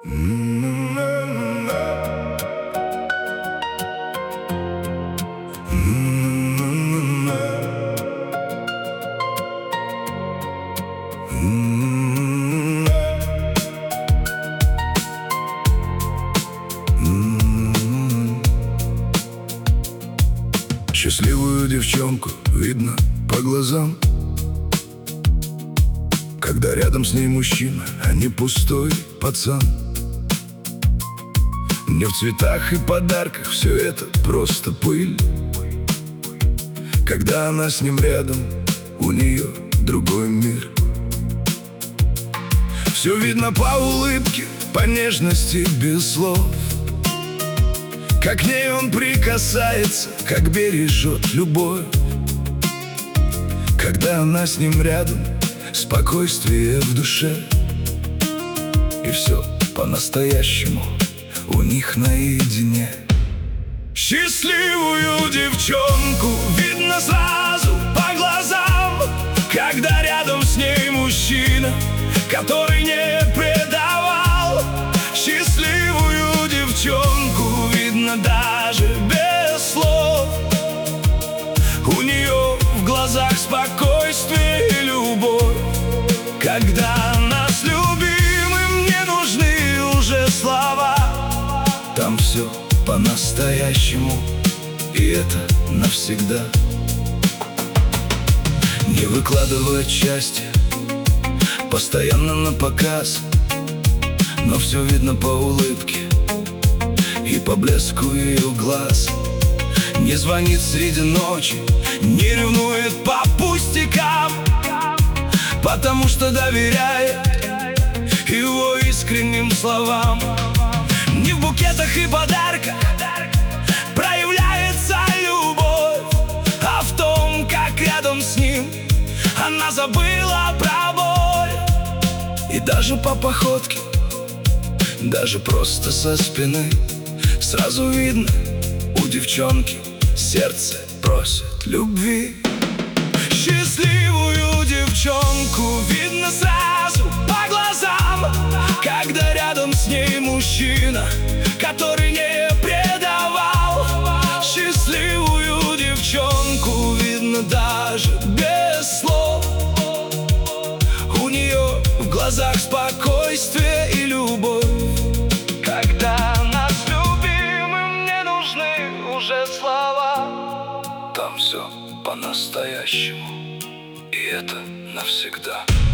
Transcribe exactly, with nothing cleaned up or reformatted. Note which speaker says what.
Speaker 1: Счастливую девчонку видно по глазам, когда рядом с ней мужчина, а не пустой пацан. Не в цветах и подарках, все это просто пыль. Когда она с ним рядом, у нее другой мир. Все видно по улыбке, по нежности без слов, как к ней он прикасается, как бережет любовь. Когда она с ним рядом, спокойствие в душе. И все по-настоящему у них наедине. Счастливую девчонку видно сразу по глазам, когда рядом с ней мужчина, который не предавал. Счастливую девчонку видно даже без слов. У нее в глазах спокойствие и любовь. Когда она с любимым, не нужны уже слова. Там все по-настоящему, и это навсегда. Не выкладывать счастье постоянно на показ, но все видно по улыбке и по блеску ее глаз. Не звонит среди ночи, не ревнует по пустякам, потому что доверяет его искренним словам. Не в букетах и подарках проявляется любовь, а в том, как рядом с ним она забыла про боль. И даже по походке, даже просто со спины сразу видно, у девчонки сердце просит любви. Счастливую девчонку видно сразу по глазам, когда рядом с ней мужчина, который не предавал. Счастливую девчонку видно даже без слов. У нее в глазах спокойствие и любовь. Когда она с любимым, не нужны уже слова. Там все по-настоящему, и это навсегда.